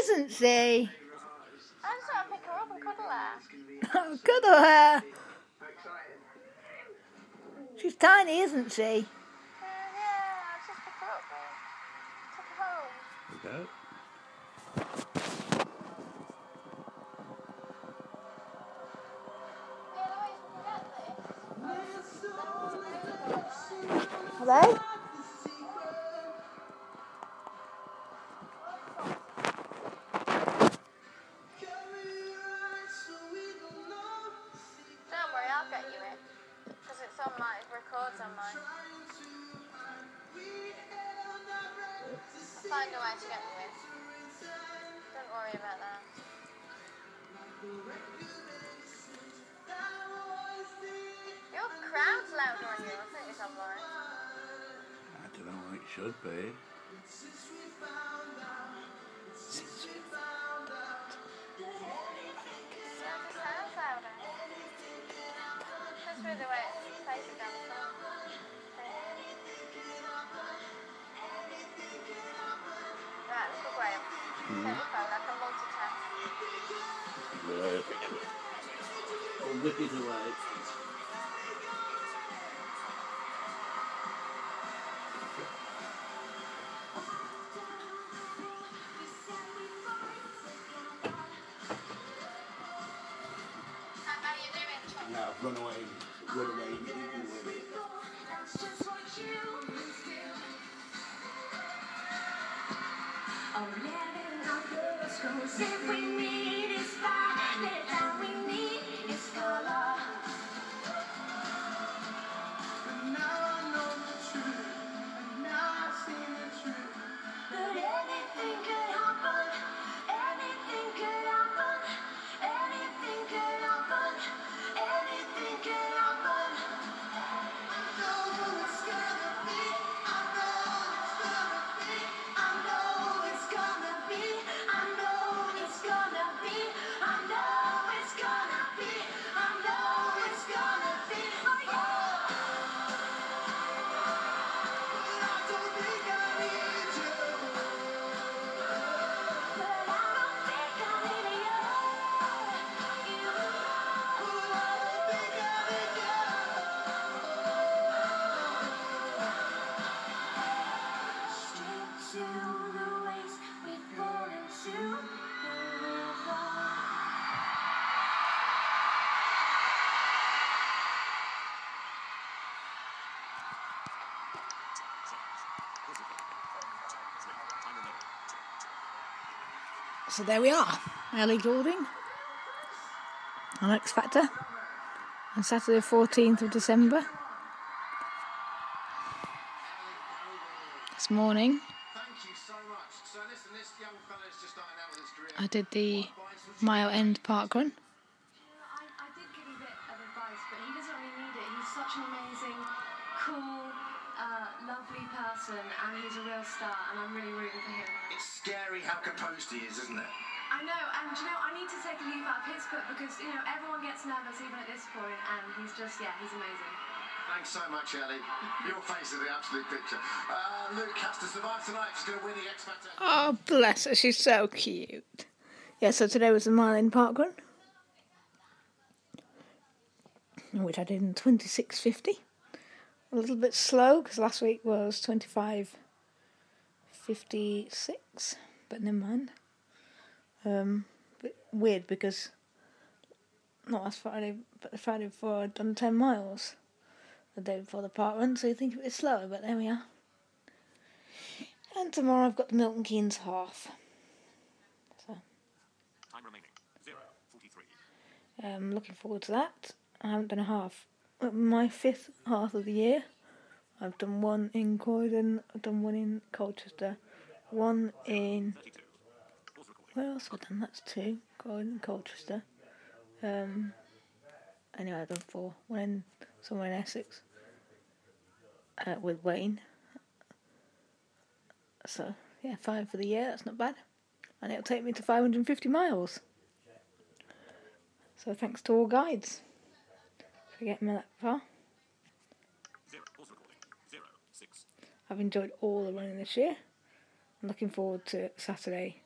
isn't she? I just want to pick her up and cuddle her. Cuddle her. She's tiny, isn't she? Yeah, I'll just pick her up and take her home. Okay. Hello? Don't worry, I'll get you it. Because it's on my, it records on mine. I'll find a way to get you it. Don't worry about that. Your crowd's louder on yours, isn't it, online? I don't know, it should be. Sounds louder. That's really the way it's placed down the phone. Right, let's go Graham. Take the phone, I can multitask. Right. Well, wicked away. How are you doing? Now, run away. Run away. If we need is find it, all we need is color. And now I know the truth, and now I see the truth. But anything could happen, anything could happen, anything could happen, anything could happen. I know it's gonna be, I know it's gonna be, I know it's gonna be, I know it's gonna be, I know it's gonna be, I know it's gonna be, oh yeah. But I don't think I need you. But I don't think I need you. But I don't think I need you. Straight to the waves we fall into the river. So there we are. Ellie Goulding on X Factor on Saturday 14th of December. This morning I did the Mile End Park Run. I did give a bit of advice, but he doesn't really need it. He's such an amazing, cool, lovely person, and he's a real star, and I'm really rooting for him. It's scary how composed he is, isn't it? I know, and I need to take a leaf out of his book because, everyone gets nervous even at this point, and he's just, he's amazing. Thanks so much, Ellie. Your face is the absolute picture. Luke has to survive tonight. She's going to win the X Factor. Oh, bless her, she's so cute. Yeah, so today was the Mile End Park Run, which I did in 26:50. A little bit slow because last week was 25:56, but never mind. Bit weird because not last Friday, but the Friday before I'd done 10 miles the day before the park run, so you think it was slower, but there we are. And tomorrow I've got the Milton Keynes half. So Time remaining 0:43. Looking forward to that. I haven't done a half. My 5th half of the year. I've done one in Croydon, I've done one in Colchester, one in... 32. Pause recording. Where else have I done? That's 2. Croydon, Colchester. Anyway, I've done 4. One in somewhere in Essex with Wayne. So, 5 for the year, that's not bad. And it'll take me to 550 miles. So thanks to all guides for getting me that far. 0. Pause recording. 0:06. I've enjoyed all the running this year. I'm looking forward to Saturday